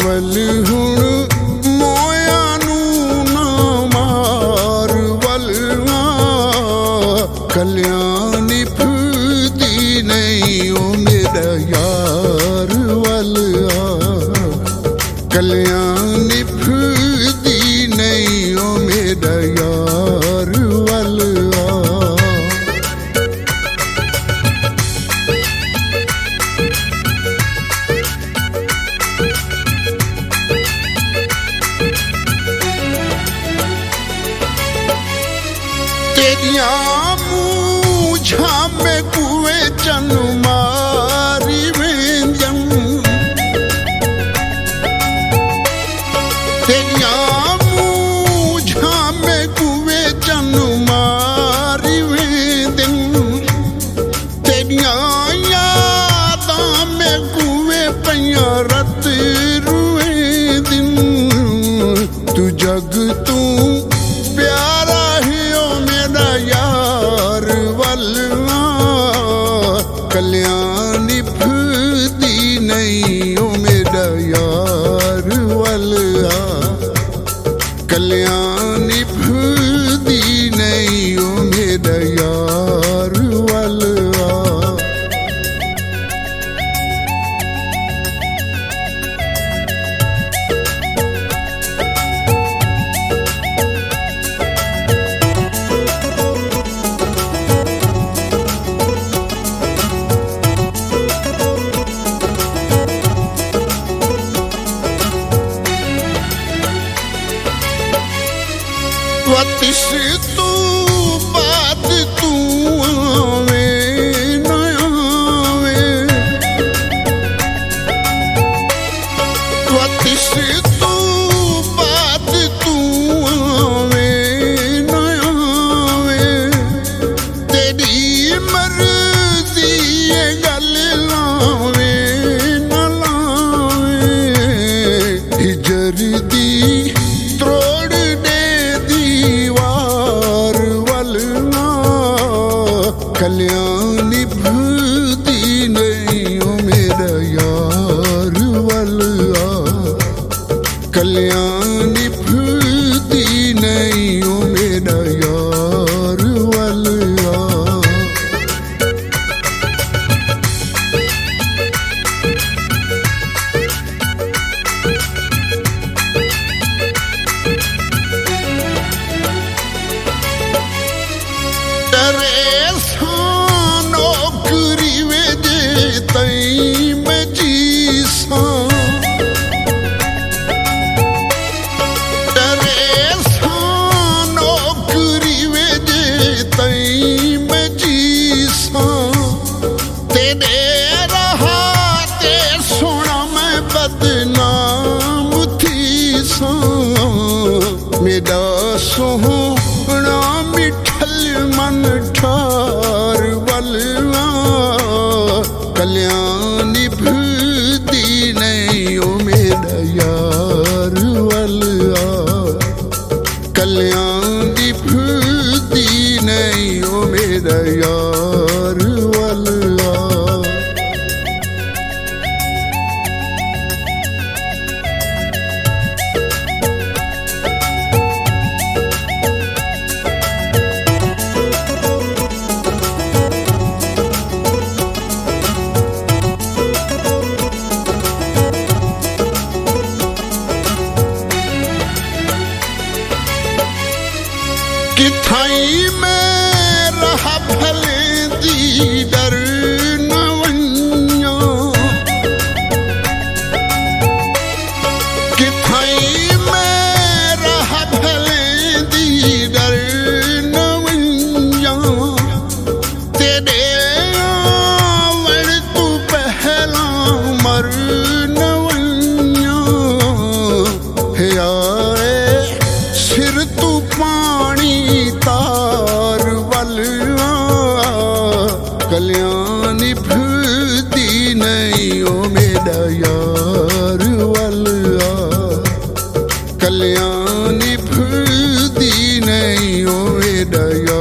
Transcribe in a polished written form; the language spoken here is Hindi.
वल हुण मोया नू ना मार वलवा कल्याणी फुदी नहीं ओ मेरा यार वल कल्याणी फुदी नहीं ओ मेरा यार वल तेरिया मूझा में कुएं चन मारी वेंजम तेरिया मूझा में कुएं चन मारी वेंजम तेरिया यादां में कुएं पइया रत रुए दिन तू जग तू प्यारा यार वलवा कल्याणी फुदी नहीं ओ मेरा यार वलवा कल्याणी फुदी नहीं ओ मेरा यार वलवा वतिस तू बात तू आवे न आवे वतिस तू बात तू आवे न आवे तेरी मर्जी ये गल लावे न लावे हिजर दी त्रोड़ दे दीवार वलना कल्याणी फुदी नहीं ओ मेरा यार वलवा कल्याणी फुदी नहीं ओ मेरा यार वलवा नौकरी वे दे तई मैं जीसा नौकरी वे दे तई मैं जीसा तेरे रहा ते सोना मैं बदनाम थी सा मेरा सोहना मिठल मन ठार वलवा कल्याणी फुदी नहीं ओ मेरा यार वलवा कल्याणी फुदी नहीं ओ मेरा यार वलवा किथाई में रहा भले दी डर न वन्या किथाई में रहा भले दी डर न वन्या तेरे आवन तू पहला मर न वन्या है आए सिर तू पानी तार वलवा कल्याणी फुदी नहीं ओ मेरा यार वलवा कल्याणी फुदी नहीं ओ मेरा यार